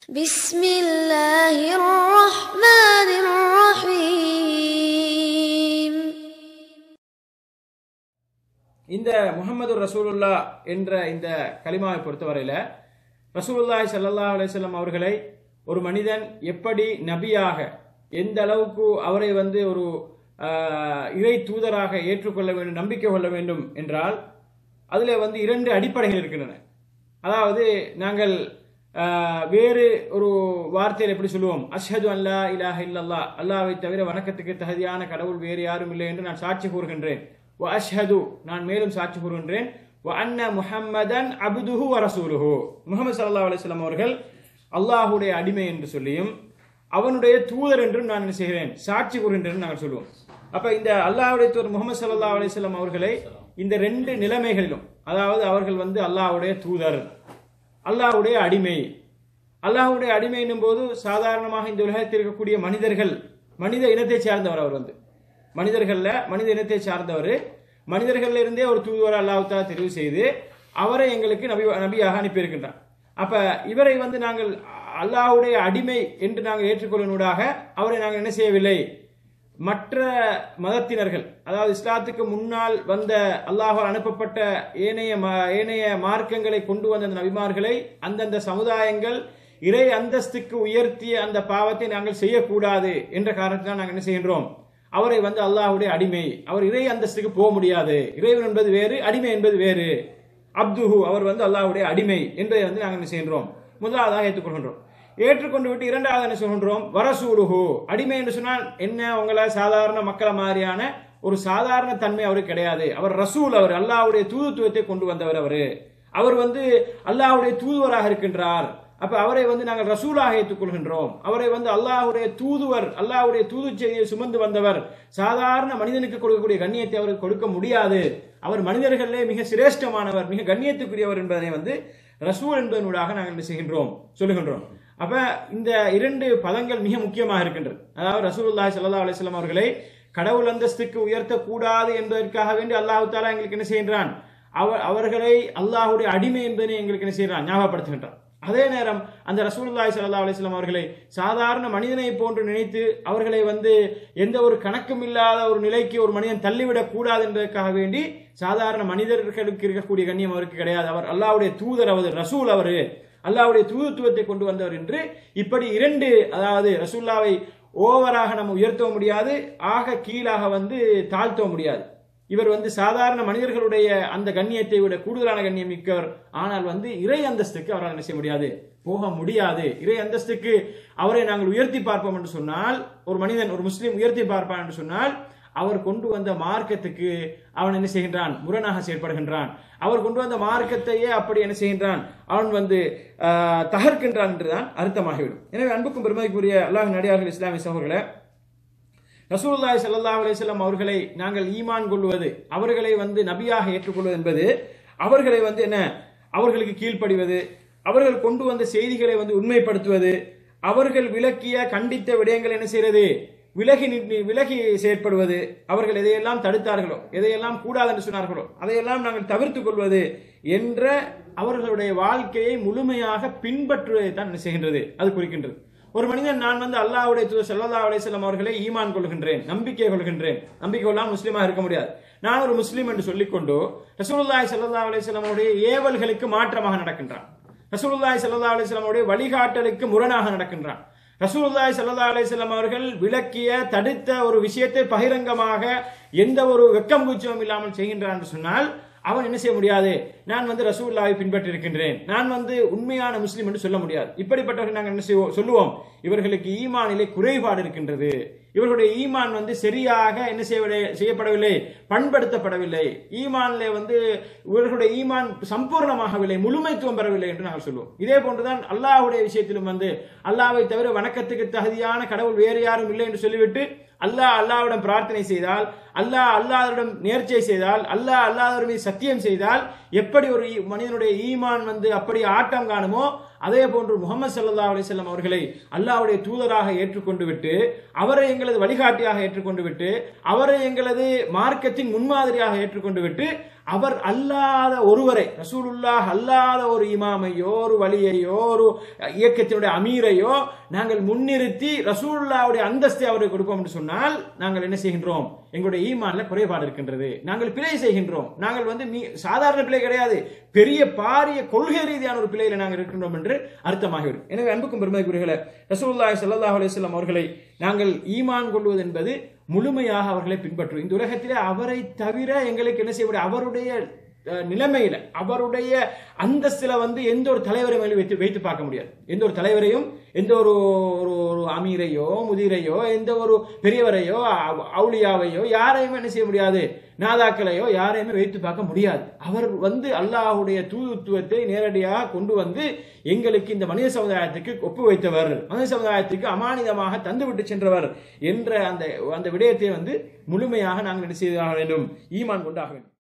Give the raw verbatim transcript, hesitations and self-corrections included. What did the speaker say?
بسم الله الرحمن الرحيم. இந்த முஹம்மது ரசூலுல்லா என்ற இந்த கலிமாவை பொறுத்தவரையில ரசூலுல்லாஹி ஸல்லல்லாஹு அலைஹி வஸல்லம் அவர்களை ஒரு மனிதன் எப்படி நபியாக எந்த அளவுக்கு அவரை வந்து ஒரு இறை தூதராக ஏற்றுக்கொள்ள வேண்டும், நம்பிக்கை கொள்ள வேண்டும் என்றால் அதில் வந்து இரண்டு அடிப்படைகள் இருக்கின்றன. அதாவது நாங்கள் வேறு ஒரு வார்த்தையில் எப்படி சொல்லுவோம், அஷ்ஹது அல்லா இலாஹ இல்லல்லாஹ், அல்லாஹ்வை தவிர வணக்கத்துக்கு தகுதியான கடவுள் வேறு யாரும் இல்லை என்று நான் சாட்சி கூறுகின்றேன். வ அஷ்ஹது, நான் மேலும் சாட்சி கூறுகின்றேன். வ அன்ன முஹம்மதன் அப்துஹு வ ரசூலுஹு, முஹம்மது ஸல்லல்லாஹு அலைஹி வஸல்லம் அவர்கள் அல்லாஹ்வுடைய அடிமை என்று சொல்லியும் அவனுடைய தூதர் என்றும் நான் என்ன செய்கிறேன், சாட்சி கூறுகின்றேன் நாங்கள் சொல்லுவோம். அப்ப இந்த அல்லாஹ்வுடைய தூதர் முஹம்மது ஸல்லல்லாஹு அலைஹி வஸல்லம் அவர்களை இந்த ரெண்டு நிலைமைகளிலும், அதாவது அவர்கள் வந்து அல்லாஹ்வுடைய தூதர், அல்லாஹ்வுடைய அடிமை. அல்லாஹ்வுடைய அடிமை என்னும் போது சாதாரணமாக இந்த உலகத்தில் இருக்கக்கூடிய மனிதர்கள், மனித இனத்தை சார்ந்தவர், அவர் வந்து மனிதர்கள்ல மனித இனத்தை சார்ந்தவர். மனிதர்கள்ல இருந்தே ஒரு தூதுவரை அல்லாஹ் தஆலா தெரிவு செய்து அவரை எங்களுக்கு நபி நபியாக அனுப்பியிருக்கின்றார். அப்ப இவரை வந்து நாங்கள் அல்லாஹ்வுடைய அடிமை என்று நாங்கள் ஏற்றுக்கொள்வதூடாக அவரை நாங்கள் என்ன செய்யவில்லை, மற்ற மதத்தினர்கள், அதாவது இஸ்லாத்துக்கு முன்னால் வந்த அல்லாஹ்வால் அனுப்பப்பட்ட ஏனைய ஏனைய மார்க்கங்களை கொண்டு வந்த அந்த நபிமார்களை அந்தந்த சமுதாயங்கள் இறை அந்தஸ்துக்கு உயர்த்திய அந்த பாவத்தை நாங்கள் செய்யக்கூடாது என்ற காரணத்தினால் நாங்கள் என்ன செய்கின்றோம், அவரை வந்து அல்லாஹ்வுடைய அடிமை, அவர் இறை அந்தஸ்துக்கு போக முடியாது, இறைவன் என்பது வேறு, அடிமை என்பது வேறு. அப்துஹு, அவர் வந்து அல்லாஹ்வுடைய அடிமை என்பதை வந்து நாங்கள் என்ன செய்கின்றோம், முதலாவதாக ஏற்றுக்கொள்கின்றோம். ஏற்றுக்கொண்டு விட்டு இரண்டாவது என்ன சொல்கின்றோம், வரசூலுஹு, அடிமை என்று சொன்னால் என்ன, உங்களை சாதாரண மக்களை மாதிரியான ஒரு சாதாரண தன்மை அவருக்கு கிடையாது. அவர் ரசூல், அவர் அல்லாஹ்வுடைய தூதுத்துவத்தை கொண்டு வந்தவர். அவர் அவர் வந்து அல்லாஹ்வுடைய தூதுவராக இருக்கின்றார். அப்ப அவரை வந்து நாங்கள் ரசூலாக ஏற்றுக்கொள்கின்றோம். அவரை வந்து அல்லாஹ்வுடைய தூதுவர், அல்லாஹ்வுடைய தூது செய்தியை சுமந்து வந்தவர். சாதாரண மனிதனுக்கு கொடுக்கக்கூடிய கண்ணியத்தை அவருக்கு கொடுக்க முடியாது. அவர் மனிதர்களிலே மிக சிரேஷ்டமானவர், மிக கண்ணியத்துக்குரியவர் என்பதனை வந்து ரசூல் என்பதனூடாக நாங்கள் என்ன செய்கின்றோம், சொல்லுகின்றோம். அப்ப இந்த இரண்டு பதங்கள் மிக முக்கியமாக இருக்கின்றது. அதாவது ரசூலுல்லாஹி ஸல்லல்லாஹு அலைஹி வஸல்லம் அவர்களை கடவுள் அந்தஸ்துக்கு உயர்த்தக்கூடாது என்பதற்காக வேண்டி அல்லாஹ் தஆலா எங்களுக்கு என்ன செய்கின்றான், அவர்களை அல்லாஹ்வுடைய அடிமை என்பதை எங்களுக்கு என்ன செய்கிறான், ஞாபகப்படுத்துகின்றான். அதே நேரம் அந்த ரசூலுல்லாஹி ஸல்லல்லாஹு அலைஹி வஸல்லம் அவர்களை சாதாரண மனிதனை போன்று நினைத்து அவர்களை வந்து எந்த ஒரு கணக்கும் இல்லாத ஒரு நிலைக்கு ஒரு மனிதன் தள்ளிவிடக் கூடாது என்பதற்காக வேண்டி சாதாரண மனிதர்களுக்கு இருக்கக்கூடிய கண்ணியம் அவருக்கு கிடையாது. அவர் அல்லாஹ்வுடைய தூதர், அவர் ரசூல், அவர் அல்லாஹ்வுடைய தூதுத்துவத்தை கொண்டு வந்தவர் என்று இப்படி இரண்டு, அதாவது ரசூலுல்லாவை ஓவராக நம்ம உயர்த்தவும் முடியாது, ஆக கீழாக வந்து தாழ்த்தவும் முடியாது. இவர் வந்து சாதாரண மனிதர்களுடைய அந்த கண்ணியத்தை விட கூடுதலான கண்ணியம் மிக்கவர். ஆனால் வந்து இறை அந்தஸ்துக்கு அவரால் என்ன செய்ய முடியாது, போக முடியாது. இறை அந்தஸ்துக்கு அவரை நாங்கள் உயர்த்தி பார்ப்போம் என்று சொன்னால், ஒரு மனிதன், ஒரு முஸ்லீம் உயர்த்தி பார்ப்பான் என்று சொன்னால், அவர் கொண்டு வந்த மார்க்கத்துக்கு அவன் என்ன செய்கின்றான், முரணாக செயல்படுகின்றான். அவர் கொண்டு வந்த மார்க்கத்தையே அப்படி என்ன செய்கின்றான், அவன் வந்து தகர்க்கின்றான் என்றுதான் அர்த்தமாகிவிடும். எனவே அன்புக்கும் பெருமதிக்குரிய அல்லாஹ்வின் அடியார்கள், இஸ்லாமிய சகோதரர்களே, ரசூலுல்லாஹி ஸல்லல்லாஹு அலைஹி வஸல்லம் அவர்களை நாங்கள் ஈமான் கொள்வது, அவர்களை வந்து நபியாக ஏற்றுக்கொள்வது என்பது அவர்களை வந்து என்ன, அவர்களுக்கு கீழ்ப்படிவது, அவர்கள் கொண்டு வந்த செய்திகளை வந்து உண்மைப்படுத்துவது, அவர்கள் விளக்கிய கண்டித்த விடயங்கள் என்ன செய்யறது, விலகி விலகி செயற்படுவது, அவர்கள் எதையெல்லாம் தடுத்தார்களோ, எதையெல்லாம் கூடாது என்று சொன்னார்களோ அதையெல்லாம் நாங்கள் தவிர்த்து கொள்வது என்ற அவர்களுடைய வாழ்க்கையை முழுமையாக பின்பற்றுவதை தான் என்ன செய்கின்றது, அது குறிக்கின்றது. ஒரு மனிதன், நான் வந்து அல்லாஹ்வுடைய தூதர் ஸல்லல்லாஹு அலைஹி வஸல்லம் அவர்களை ஈமான் கொள்கின்றேன், நம்பிக்கை கொள்கின்றேன், நம்பிக்கை கொள்ளாமல் முஸ்லீமாக இருக்க முடியாது. நான் ஒரு முஸ்லீம் என்று சொல்லிக்கொண்டு ரசூலுல்லாஹி ஸல்லல்லாஹு அலைஹி வஸல்லம் அவருடைய ஏவல்களுக்கு மாற்றமாக நடக்கின்றான், ரசூலுல்லாஹி ஸல்லல்லாஹு அலைஹி வஸல்லம் அவருடைய வழிகாட்டலுக்கு முரணாக நடக்கின்றான், ரசூலுல்லாஹி ஸல்லல்லாஹு அலைஹி வஸல்லம் அவர்கள் விளக்கிய தடுத்த ஒரு விஷயத்தை பகிரங்கமாக எந்த ஒரு வெக்கம் கூச்சமும் இல்லாமல் செய்கின்றான் என்று சொன்னால் அவன் என்ன செய்ய முடியாது, நான் வந்து ரசூலுல்லாஹை பின்பற்றி இருக்கின்றேன், நான் வந்து உண்மையான முஸ்லீம் என்று சொல்ல முடியாது. இப்படிப்பட்டவர்கள் நாங்கள் என்ன செய்வோம், சொல்லுவோம், இவர்களுக்கு ஈமானிலே குறைபாடு இருக்கின்றது, இவர்களுடைய ஈமான் வந்து சரியாக என்ன செய்யப்படவில்லை, பண்படுத்தப்படவில்லை, ஈமானிலே வந்து இவர்களுடைய ஈமான் சம்பூர்ணமாகவில்லை, முழுமைத்துவம் பெறவில்லை என்று நாங்கள் சொல்லுவோம். இதே போன்றுதான் அல்லாஹ்வுடைய விஷயத்திலும் வந்து அல்லாஹ்வை தவிர வணக்கத்துக்கு தகுதியான கடவுள் வேறு யாரும் இல்லை என்று சொல்லிவிட்டு அல்லாஹ் அல்லாஹ்விடம் பிரார்த்தனை செய்தால், அல்லாஹ் அல்லாஹ்விடம் நேர்ச்சை செய்தால், அல்லாஹ் அல்லாஹ்வின் மீது சத்தியம் செய்தால் எப்படி ஒரு மனிதனுடைய ஈமான் வந்து அப்படி ஆட்டம் காணுமோ, அதே போன்று முஹம்மது ஸல்லல்லாஹு அலைஹி வஸல்லம் அவர்களை அல்லாஹ்வுடைய தூதராக ஏற்றுக்கொண்டு விட்டு, அவரை எங்களது வழிகாட்டியாக ஏற்றுக்கொண்டு விட்டு, அவரை எங்களது மார்க்கத்தின் முன்மாதிரியாக ஏற்றுக்கொண்டு விட்டு, அவர் அல்லாத ஒருவரை, ரசூலுல்லாஹ் அல்லாத ஒரு இமாமையோ ஒரு வலியையோ ஒரு இயக்கத்தினுடைய அமீரையோ நாங்கள் முன்னிறுத்தி ரசூலுல்லாஹ்வுடைய அந்தஸ்தை அவருக்கு கொடுப்போம் என்று சொன்னால் நாங்கள் என்ன செய்கின்றோம்? எங்களுடைய ஈமான்ல குறைபாடு இருக்கின்றது, நாங்கள் பிழை செய்கின்றோம். நாங்கள் வந்து சாதாரண பிழை கிடையாது, பெரிய பாரிய கொள்கை ரீதியான ஒரு பிழையில நாங்கள் இருக்கின்றோம் என்று அர்த்தமாகிவிடும். எனவே அன்புக்கும் பெருமதிக்குரியவர்களே, ரசூலுல்லாஹி ஸல்லல்லாஹு அலைஹி வஸல்லம் அவர்களை நாங்கள் ஈமான் கொள்வது என்பது முழுமையாக அவர்களை பின்பற்றுவோம். இந்த உலகத்திலே அவரை தவிர எங்களுக்கு என்ன செய்ய முடியும்? அவருடைய நிலைமையில, அவருடைய அந்தஸ்துல வந்து எந்த ஒரு தலைவரையும் வைத்து வைத்து பார்க்க முடியாது. எந்த ஒரு தலைவரையும், எந்த ஒரு ஒரு அமீரையோ முதிரையோ எந்த ஒரு பெரியவரையோ அவுலியாவையோ யாரையுமே என்ன செய்ய முடியாது, நாதாக்களையோ யாரையுமே வைத்து பார்க்க முடியாது. அவர் வந்து அல்லாஹ்வுடைய தூதுத்துவத்தை நேரடியாக கொண்டு வந்து எங்களுக்கு இந்த மனித சமுதாயத்துக்கு ஒப்பு வைத்தவர், மனித சமுதாயத்துக்கு அமானிதமாக தந்துவிட்டு சென்றவர் என்ற அந்த அந்த விடயத்தை வந்து முழுமையாக நாங்கள் என்ன செய்தாக வேண்டும்? ஈமான் கொண்டாக வேண்டும்.